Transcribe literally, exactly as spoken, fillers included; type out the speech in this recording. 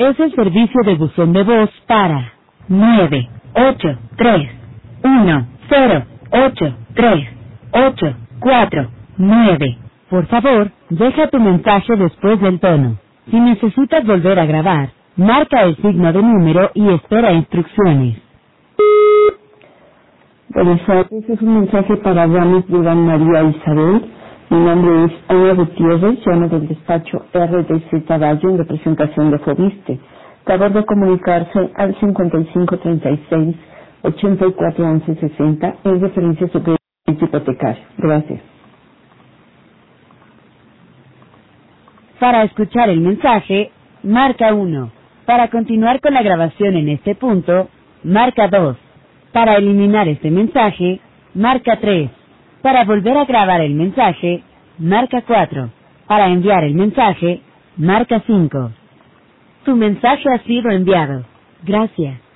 Es el servicio de buzón de voz para nueve ocho tres uno cero ocho tres ocho cuatro nueve. Por favor, deja tu mensaje después del tono. Si necesitas volver a grabar, marca el signo de número y espera instrucciones. Buenas tardes, es un mensaje para Ramis Durán María Isabel. Mi nombre es Ana Gutiérrez, llamo del despacho R D Z Valle en representación de Fobiste. Favor de comunicarse al cincuenta y cinco treinta y seis ochenta y cuatro once sesenta en referencia a su crédito hipotecario. Gracias. Para escuchar el mensaje, marca uno. Para continuar con la grabación en este punto, marca dos. Para eliminar este mensaje, marca tres. Para volver a grabar el mensaje, marca cuatro. Para enviar el mensaje, marca cinco. Tu mensaje ha sido enviado. Gracias.